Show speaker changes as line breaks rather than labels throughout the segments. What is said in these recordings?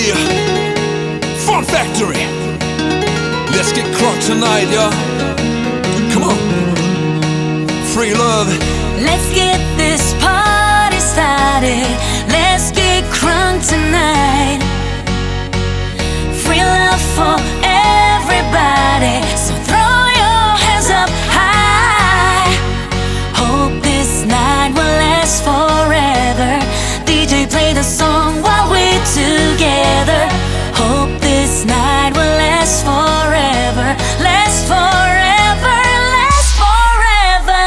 Yeah, Fun Factory. Let's get crunk tonight, y'all. Come on. Free love.
Let's get this party started. Let's get crunk tonight. Free love for everybody. So throw your hands up high. Hope this night will last forever. DJ, play the song while we're together. Hope this night will last forever. Last forever. Last forever.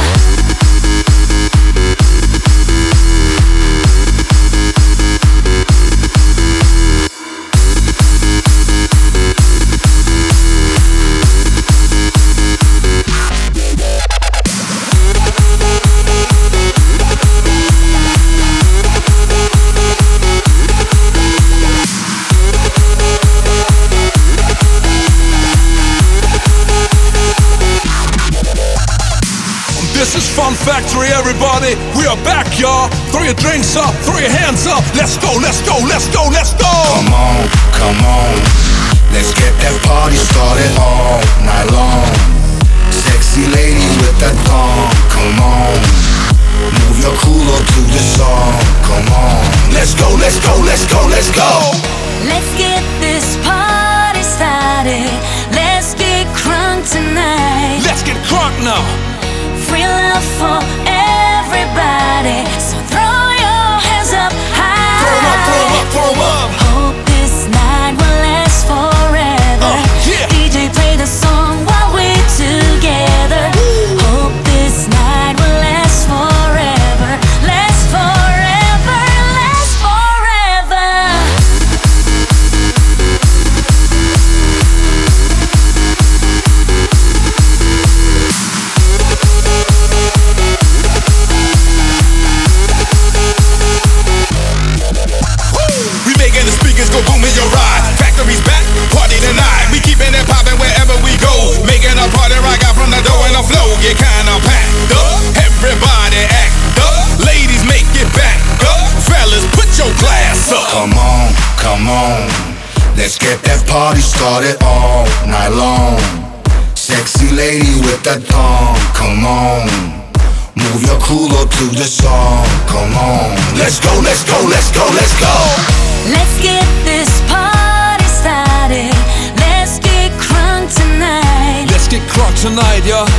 This is Fun Factory, everybody. We are back, y'all. Throw your drinks up, throw your hands up. Let's go, let's go, let's go, let's go.
Come on, come on. Let's get that party started all night long. Sexy ladies with that thong, come on. Move your culo to the song, come on. Let's go, let's go, let's go, let's go.
Let's get this party started. Let's get crunk tonight.
Let's get crunk now.
Free love for everybody. So throw your hands up high.
Throw 'em up, throw 'em up, throw 'em up.
Hope this night will last forever.
Yeah.
DJ, play the song while we're together. Hope this night will last forever. Last forever. Last forever.
We making the speakers go boom in your ride. Factory's back, party tonight. We keeping it poppin' wherever we go. Making a party rock out from the door and the flow. Get kinda packed up. Everybody act up. Ladies, make it back up. Fellas, put your glass up. Come on, come on. Let's get that party started all night long. Sexy lady with that thong, come on. Move your culo to the song, come on. Let's go, let's go, let's go, let's go.
Let's get this party started. Let's get crunk tonight.
Let's get crunk tonight, y'all.